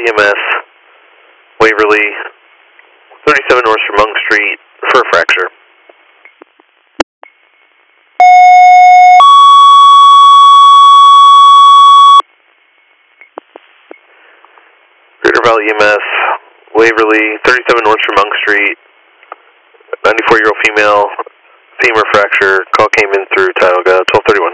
EMS, Waverly, 37 North Tremont Street for a fracture. Greater Valley EMS, Waverly, 37 North Tremont Street, 94-year-old female, femur fracture. Call came in through Tioga, 1231.